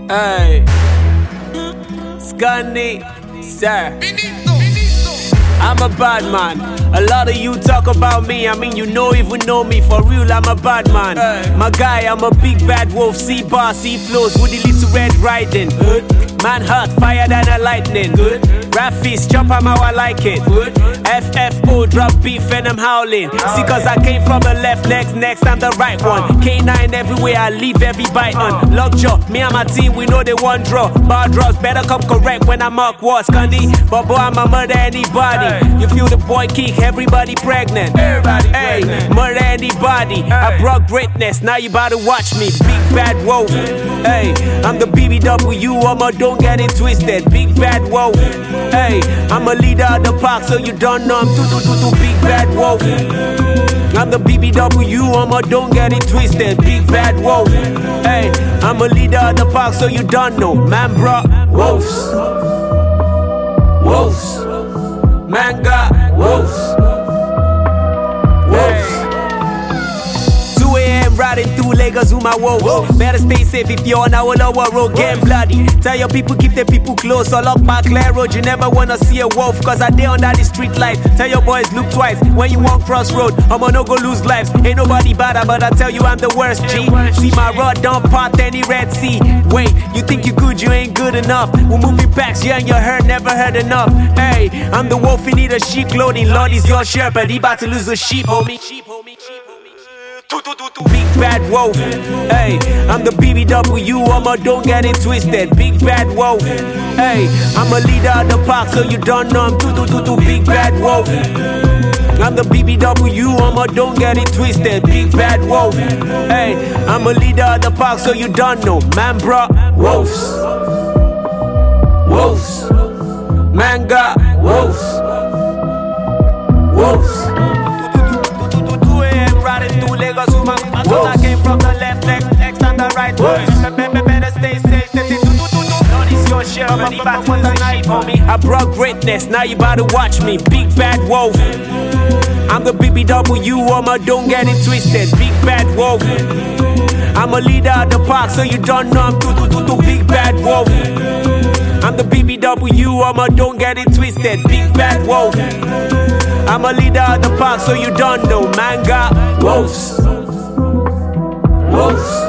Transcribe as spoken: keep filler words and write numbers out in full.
Hey, Scunny, sir. I'm a bad man. A lot of you talk about me, I mean you know even know me. For real, I'm a bad man. Hey. My guy, I'm a big bad wolf. See bar, see flows with the little red riding. Good. Man hot, fire than a lightning. Good. Rap feast, jump on how I like it. Good. F F O, drop beef and I'm howling. Oh, See cause yeah. I came from the left, next, next, I'm the right one. K nine everywhere, I leave every bite on. Lockjaw, me and my team, we know they one draw. Bar draws, better come correct when I mark what's Scunny. But boy, I'ma murder anybody. Hey. You feel the boy kick, everybody pregnant. Everybody hey, pregnant. Murder anybody. Hey. I brought greatness, now you about to watch me. Big bad wolf. Hey, I'm the B B W, I'ma don't get it twisted. Big bad wolf. Hey, I'm a leader of the park, so you don't know I'm too, too, too, too big bad wolf. I'm the B B W, I'ma don't get it twisted. Big bad wolf. Hey, I'm a leader of the park, so you don't know. Man brought wolves. Wolves. Man got wolves. Wolves. two a m riding through Lagos with my wolves. Whoa. Better stay safe if you're on our lower road, getting bloody. Tell your people, keep their people close. Or lock my clear road, you never wanna see a wolf. Cause I dare under the street light. Tell your boys, look twice when you walk crossroad. I'ma no go lose lives. Ain't nobody better, but I tell you I'm the worst, G. See my rod, don't part any Red Sea. Wait, you think you good, you ain't good enough. We're moving packs, yeah, and you heard, never heard enough. Hey, I'm the wolf, you need a sheep clothing. Lord is your shepherd, he about to lose a sheep, homie. Sheep, homie, sheep, homie. Big bad wolf. Hey, I'm the B B W, I'ma don't get it twisted. Big bad wolf. Hey, I'm a leader of the park, so you don't know I'm too, too, too, too big bad wolf. I'm the B B W, I'ma don't get it twisted. Big bad wolf. Hey, I'm a leader of the park, so you don't know. Man brought wolves. Wolves. Man got wolves. Wolves. Lagos, I came from the left, next, next on the right. Better stay safe. Notice your share, but he about to lose a sheep, homie. I brought greatness, now you about to watch me. Big bad wolf. I'm the B B W, I'ma don't get it twisted. Big bad wolf. I'm a leader of the park, so you don't know I'm too, too, too, too big bad wolf. I'm the B B W, I'ma don't get it twisted. Big bad wolf. I'm a leader of the park, so you don't know. Man got wolves. Wolves.